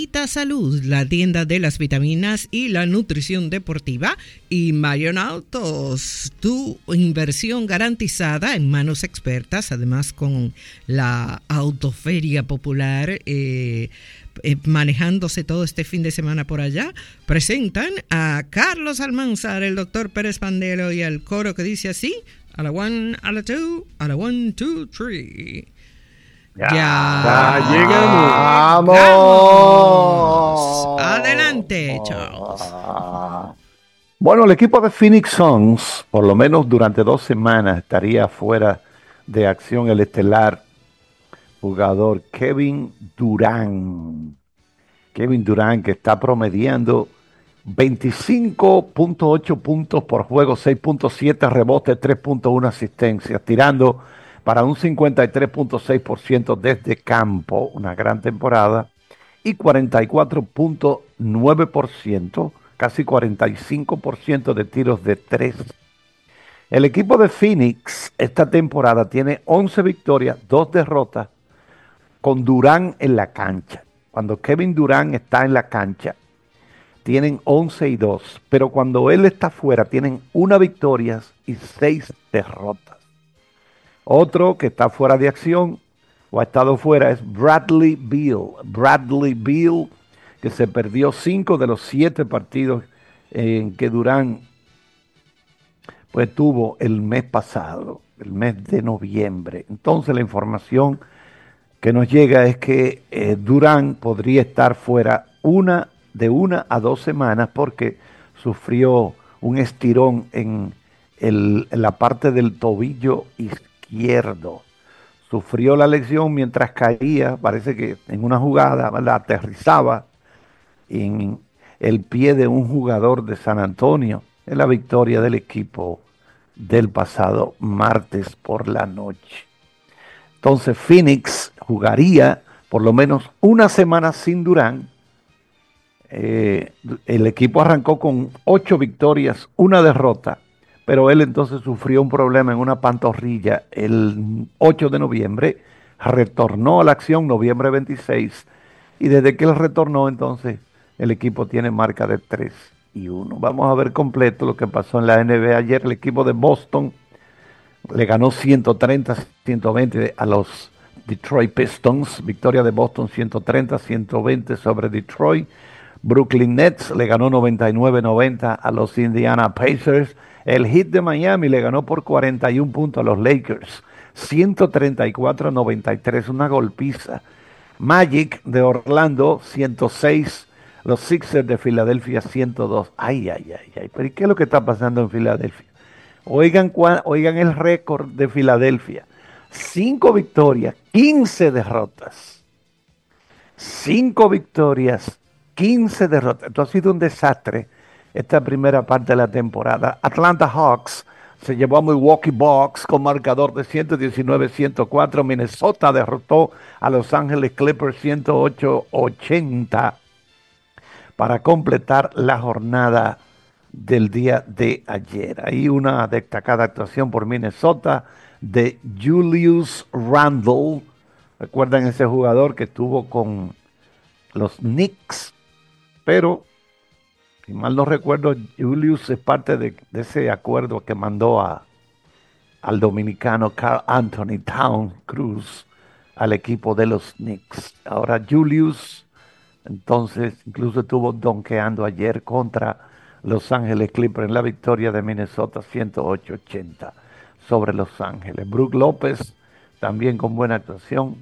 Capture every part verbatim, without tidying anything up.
Vita Salud, la tienda de las vitaminas y la nutrición deportiva, y Marion Autos, tu inversión garantizada en manos expertas, además con la Autoferia Popular eh, eh, manejándose todo este fin de semana por allá. Presentan a Carlos Almanzar, el doctor Pérez Pandelo y el coro que dice así: a la one, a la two, a la one, two, three. Ya, ya, ya llegamos. ¡Vamos! ¡Vamos! Adelante, Charles. Bueno, el equipo de Phoenix Suns, por lo menos durante dos semanas, estaría fuera de acción el estelar jugador Kevin Durant. Kevin Durant, que está promediando veinticinco punto ocho puntos por juego, seis punto siete rebotes, tres punto uno asistencias, tirando para un cincuenta y tres punto seis por ciento desde campo, una gran temporada, y cuarenta y cuatro punto nueve por ciento, casi cuarenta y cinco por ciento de tiros de tres. El equipo de Phoenix esta temporada tiene once victorias, dos derrotas, con Durant en la cancha. Cuando Kevin Durant está en la cancha, tienen once y dos, pero cuando él está fuera, tienen una victoria y seis derrotas. Otro que está fuera de acción o ha estado fuera es Bradley Beal. Bradley Beal, que se perdió cinco de los siete partidos en que Durant pues tuvo el mes pasado, el mes de noviembre. Entonces la información que nos llega es que eh, Durant podría estar fuera una de una a dos semanas porque sufrió un estirón en, el, en la parte del tobillo izquierdo. Izquierdo. Sufrió la lesión mientras caía, parece que en una jugada, ¿verdad?, aterrizaba en el pie de un jugador de San Antonio en la victoria del equipo del pasado martes por la noche. Entonces Phoenix jugaría por lo menos una semana sin Durant. Eh, el equipo arrancó con ocho victorias, una derrota, pero él entonces sufrió un problema en una pantorrilla el ocho de noviembre, retornó a la acción noviembre veintiséis, y desde que él retornó entonces el equipo tiene marca de tres y uno. Vamos a ver completo lo que pasó en la N B A ayer. El equipo de Boston le ganó ciento treinta a ciento veinte a los Detroit Pistons, victoria de Boston ciento treinta a ciento veinte sobre Detroit. Brooklyn Nets le ganó noventa y nueve a noventa a los Indiana Pacers. El Heat de Miami le ganó por cuarenta y un puntos a los Lakers, ciento treinta y cuatro a noventa y tres, una golpiza. Magic de Orlando, ciento seis, los Sixers de Filadelfia, ciento dos. Ay, ay, ay, ay, pero ¿y qué es lo que está pasando en Filadelfia? Oigan, oigan el récord de Filadelfia, cinco victorias, quince derrotas. cinco victorias, quince derrotas. Esto ha sido un desastre esta primera parte de la temporada. Atlanta Hawks se llevó a Milwaukee Bucks con marcador de ciento diecinueve a ciento cuatro. Minnesota derrotó a Los Ángeles Clippers ciento ocho a ochenta para completar la jornada del día de ayer. Hay una destacada actuación por Minnesota de Julius Randle. ¿Recuerdan ese jugador que estuvo con los Knicks? Pero si mal no recuerdo, Julius es parte de, de ese acuerdo que mandó a, al dominicano Karl Anthony Town Cruz al equipo de los Knicks. Ahora Julius, entonces, incluso estuvo donkeando ayer contra Los Ángeles Clippers en la victoria de Minnesota ciento ocho a ochenta sobre Los Ángeles. Brook López también con buena actuación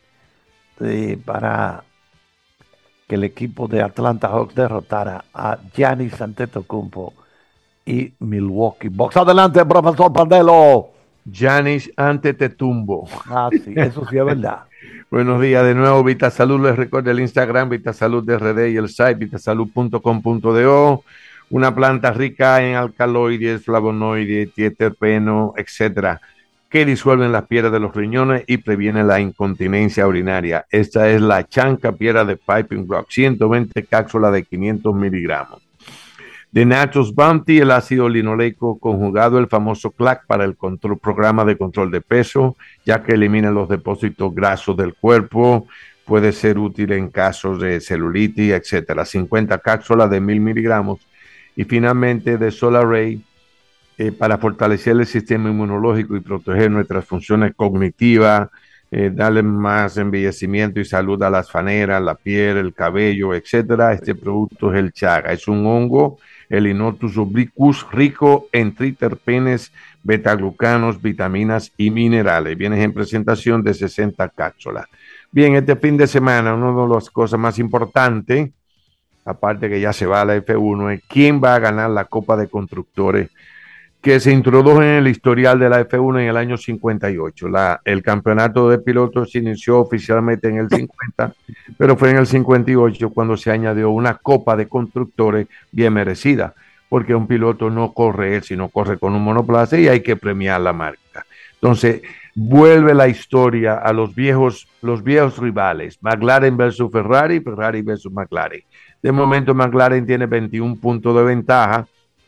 eh, para que el equipo de Atlanta Hawks derrotara a Giannis Antetokounmpo y Milwaukee Bucks. Adelante, profesor Pandelo. Giannis Antetokounmpo. Ah, sí, eso sí es verdad. Buenos días de nuevo, Vita Salud. Les recuerdo el Instagram, Vita Salud de R D, y el site vitasalud punto com punto do. Una planta rica en alcaloides, flavonoides, dieterpeno, etcétera, que disuelven las piedras de los riñones y previenen la incontinencia urinaria. Esta es la chanca piedra de Piping Rock, ciento veinte cápsulas de quinientos miligramos. De Naturals Bounty, el ácido linoleico conjugado, el famoso C L A C para el control, programa de control de peso, ya que elimina los depósitos grasos del cuerpo. puede ser útil en casos de celulitis, etcétera. cincuenta cápsulas de mil miligramos. Y finalmente de Solaray, eh, para fortalecer el sistema inmunológico y proteger nuestras funciones cognitivas, eh, darle más embellecimiento y salud a las faneras, la piel, el cabello, etcétera. Este producto es el chaga. Es un hongo, el Inotus obliquus, rico en triterpenes, betaglucanos, vitaminas y minerales. Viene en presentación de sesenta cápsulas. Bien, este fin de semana, una de las cosas más importantes, aparte que ya se va a la F uno, es quién va a ganar la Copa de Constructores, que se introdujo en el historial de la F uno en el año cincuenta y ocho. La, el campeonato de pilotos se inició oficialmente en el cincuenta, pero fue en el cincuenta y ocho cuando se añadió una Copa de Constructores bien merecida, porque un piloto no corre él, sino corre con un monoplaza y hay que premiar la marca. Entonces, vuelve la historia a los viejos, los viejos rivales, McLaren versus Ferrari, Ferrari versus McLaren. De momento McLaren tiene veintiún puntos de ventaja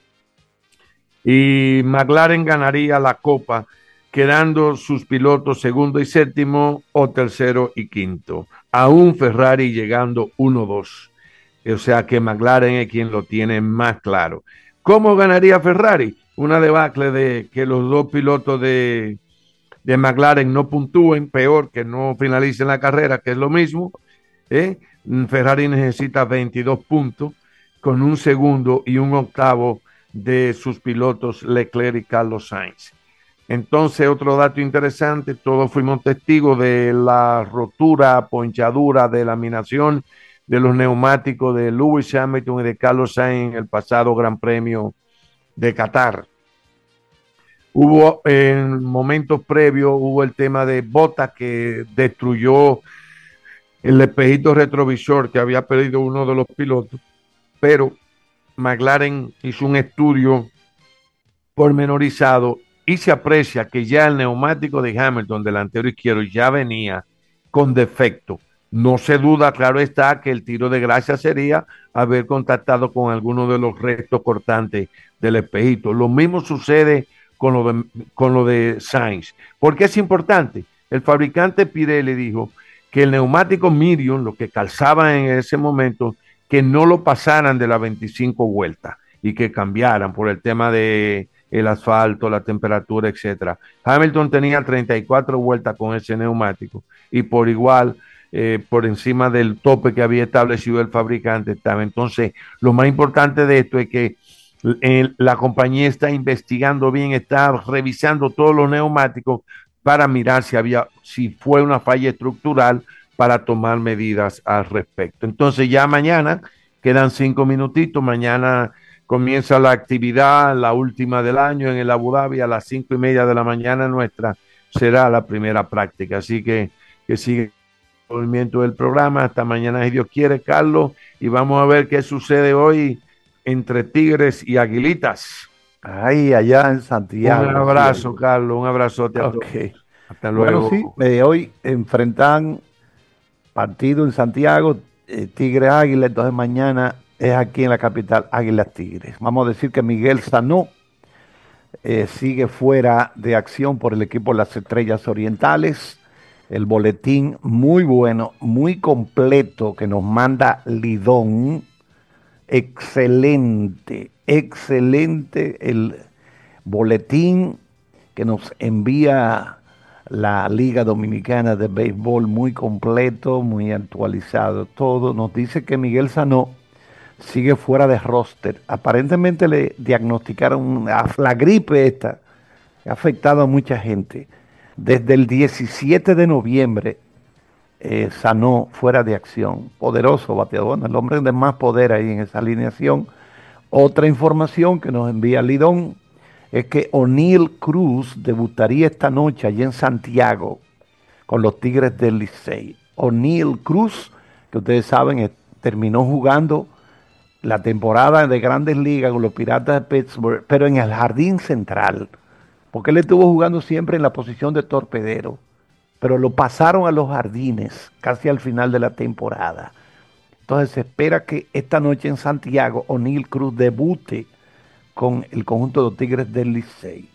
y McLaren ganaría la Copa quedando sus pilotos segundo y séptimo o tercero y quinto. Aún Ferrari llegando uno dos. O sea que McLaren es quien lo tiene más claro. ¿Cómo ganaría Ferrari? Una debacle de que los dos pilotos de, de McLaren no puntúen, peor que no finalicen la carrera, que es lo mismo. ¿eh? Ferrari necesita veintidós puntos con un segundo y un octavo de sus pilotos Leclerc y Carlos Sainz. Entonces, otro dato interesante, todos fuimos testigos de la rotura, ponchadura de laminación de los neumáticos de Lewis Hamilton y de Carlos Sainz en el pasado Gran Premio de Qatar. Hubo en momentos previos, hubo el tema de Bottas que destruyó el espejito retrovisor que había perdido uno de los pilotos, pero McLaren hizo un estudio pormenorizado y se aprecia que ya el neumático de Hamilton delantero izquierdo ya venía con defecto. No se duda, claro está, que el tiro de gracia sería haber contactado con alguno de los restos cortantes del espejito. Lo mismo sucede con lo de, con lo de Sainz. ¿Por qué es importante? El fabricante Pirelli dijo que el neumático medium, lo que calzaba en ese momento, que no lo pasaran de las veinticinco vueltas y que cambiaran por el tema de el asfalto, la temperatura, etcétera. Hamilton tenía treinta y cuatro vueltas con ese neumático y por igual eh, por encima del tope que había establecido el fabricante estaba. Entonces, lo más importante de esto es que eh, la compañía está investigando bien, está revisando todos los neumáticos para mirar si había, si fue una falla estructural para tomar medidas al respecto. Entonces, ya mañana quedan cinco minutitos, mañana comienza la actividad, la última del año en el Abu Dhabi a las cinco y media de la mañana nuestra será la primera práctica. Así que que sigue el movimiento del programa. Hasta mañana, si Dios quiere, Carlos. Y vamos a ver qué sucede hoy entre Tigres y Aguilitas. Ahí, allá en Santiago. Un abrazo, sí, Carlos. Un abrazote a todos. Okay. Hasta luego. Bueno, sí, eh, hoy enfrentan partido en Santiago, eh, Tigres Águila. Entonces mañana es aquí en la capital, Águilas Tigres. Vamos a decir que Miguel Sanó eh, sigue fuera de acción por el equipo Las Estrellas Orientales. El boletín muy bueno, muy completo que nos manda Lidón. Excelente, excelente el boletín que nos envía la Liga Dominicana de Béisbol, muy completo, muy actualizado todo. Nos dice que Miguel Sanó sigue fuera de roster. Aparentemente le diagnosticaron la gripe esta, que ha afectado a mucha gente. Desde el diecisiete de noviembre, eh, Sanó fuera de acción. Poderoso bateador, el hombre de más poder ahí en esa alineación. Otra información que nos envía Lidón es que O'Neill Cruz debutaría esta noche allí en Santiago con los Tigres del Licey. O'Neill Cruz, que ustedes saben, eh, terminó jugando la temporada de Grandes Ligas con los Piratas de Pittsburgh, pero en el jardín central, porque él estuvo jugando siempre en la posición de torpedero, pero lo pasaron a los jardines casi al final de la temporada. Entonces se espera que esta noche en Santiago O'Neill Cruz debute con el conjunto de los Tigres del Licey.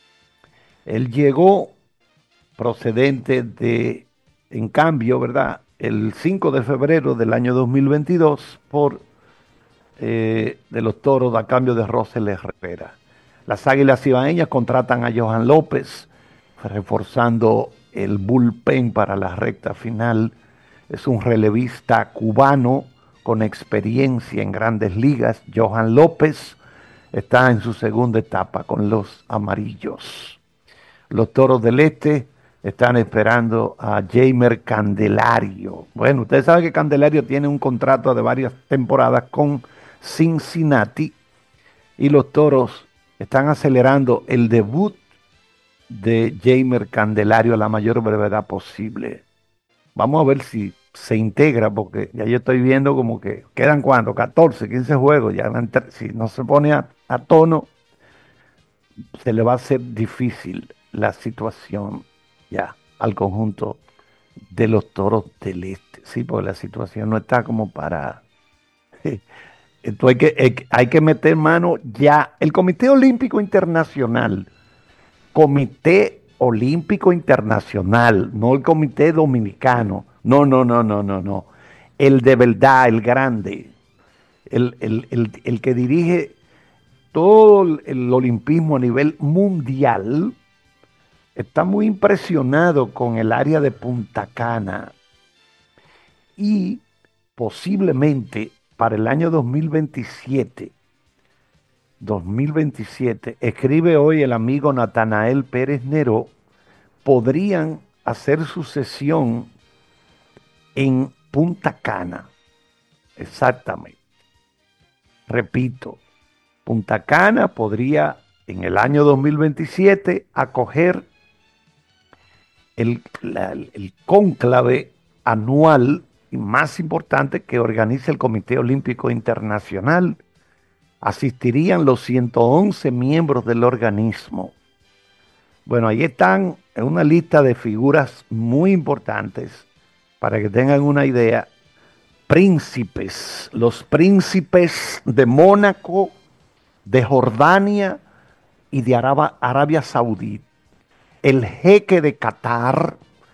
Él llegó procedente de, en cambio, ¿verdad?, el cinco de febrero del año dos mil veintidós por eh, de los Toros a cambio de Rosel Herrera. Las Águilas Ibaeñas contratan a Johan López, reforzando el bullpen para la recta final. Es un relevista cubano con experiencia en grandes ligas. Johan López está en su segunda etapa con los amarillos. Los Toros del Este están esperando a Jeimer Candelario. Bueno, ustedes saben que Candelario tiene un contrato de varias temporadas con Cincinnati y los Toros están acelerando el debut de Jeimer Candelario a la mayor brevedad posible. Vamos a ver si se integra, porque ya yo estoy viendo como que quedan cuánto, catorce, quince juegos, ya si no se pone a, a tono, se le va a hacer difícil la situación ya al conjunto de los Toros del Este, sí, porque la situación no está como para... Entonces hay que, hay que meter mano ya. El Comité Olímpico Internacional, Comité Olímpico Internacional, no el Comité Dominicano, no, no, no, no, no, no, el de verdad, el grande, el, el, el, el que dirige todo el, el olimpismo a nivel mundial, está muy impresionado con el área de Punta Cana y posiblemente para el año dos mil veintisiete, dos mil veintisiete, escribe hoy el amigo Natanael Pérez Neró, podrían hacer sucesión en Punta Cana. Exactamente. Repito, Punta Cana podría en el año dos mil veintisiete acoger el, la, el cónclave anual y más importante que organiza el Comité Olímpico Internacional. Asistirían los ciento once miembros del organismo. Bueno, ahí están en una lista de figuras muy importantes, para que tengan una idea. Príncipes, los príncipes de Mónaco, de Jordania y de Arabia, Arabia Saudí. El jeque de Qatar,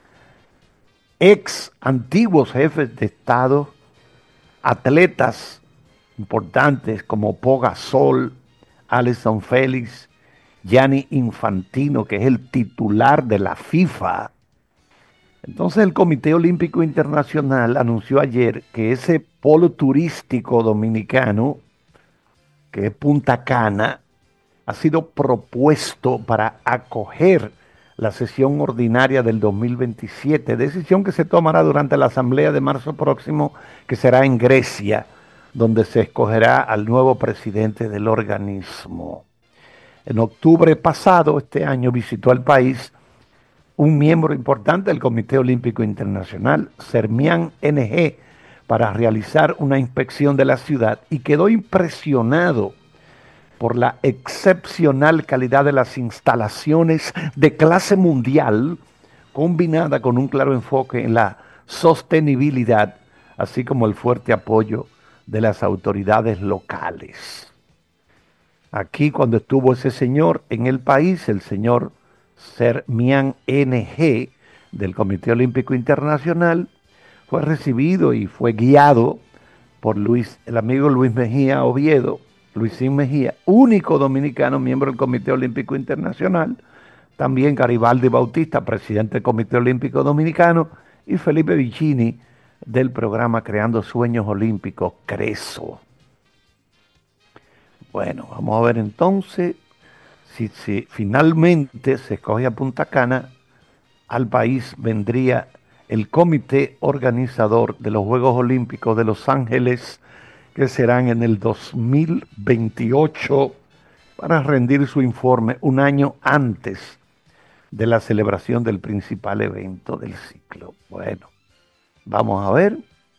ex antiguos jefes de Estado, atletas importantes como Pau Gasol, Allyson Félix, Gianni Infantino, que es el titular de la FIFA. Entonces el Comité Olímpico Internacional anunció ayer que ese polo turístico dominicano, que es Punta Cana, ha sido propuesto para acoger la sesión ordinaria del dos mil veintisiete, decisión que se tomará durante la asamblea de marzo próximo, que será en Grecia, donde se escogerá al nuevo presidente del organismo. En octubre pasado, este año, visitó al país un miembro importante del Comité Olímpico Internacional, Sermián N G, para realizar una inspección de la ciudad y quedó impresionado por la excepcional calidad de las instalaciones de clase mundial, combinada con un claro enfoque en la sostenibilidad, así como el fuerte apoyo de las autoridades locales. Aquí, cuando estuvo ese señor en el país, el señor Sermián N G del Comité Olímpico Internacional, fue recibido y fue guiado por Luis, el amigo Luis Mejía Oviedo, Luisín Mejía, único dominicano miembro del Comité Olímpico Internacional, también Garibaldi Bautista, presidente del Comité Olímpico Dominicano, y Felipe Vicini, del programa Creando Sueños Olímpicos, CRESO. Bueno, vamos a ver entonces si, si finalmente se escoge a Punta Cana. Al país vendría el comité organizador de los Juegos Olímpicos de Los Ángeles, que serán en el dos mil veintiocho, para rendir su informe un año antes de la celebración del principal evento del ciclo. Bueno, vamos a ver.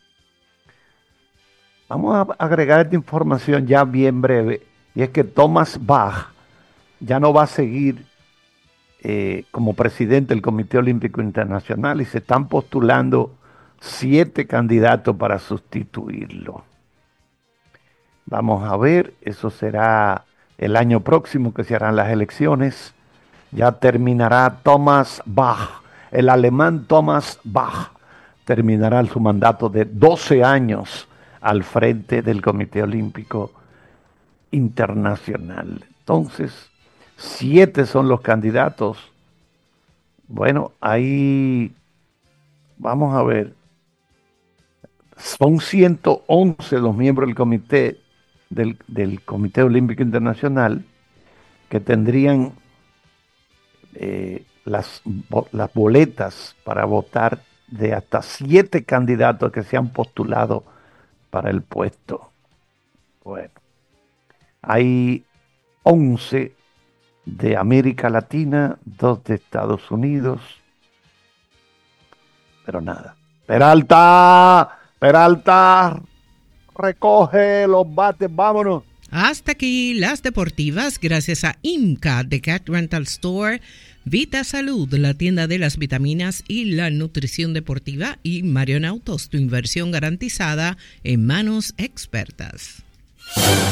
Vamos a agregar esta información ya bien breve, y es que Thomas Bach ya no va a seguir eh, como presidente del Comité Olímpico Internacional y se están postulando siete candidatos para sustituirlo. Vamos a ver, eso será el año próximo que se harán las elecciones. Ya terminará Thomas Bach, el alemán Thomas Bach, terminará su mandato de doce años al frente del Comité Olímpico Internacional. Entonces, siete son los candidatos. Bueno, ahí vamos a ver. Son ciento once los miembros del comité del, del Comité Olímpico Internacional que tendrían eh, las, las boletas para votar de hasta siete candidatos que se han postulado para el puesto. Bueno, hay once de América Latina, dos de Estados Unidos, pero nada. Peralta, Peralta, recoge los bates, vámonos. Hasta aquí las deportivas, gracias a IMCA, The Cat Rental Store, Vita Salud, la tienda de las vitaminas y la nutrición deportiva, y Marion Autos, tu inversión garantizada en manos expertas.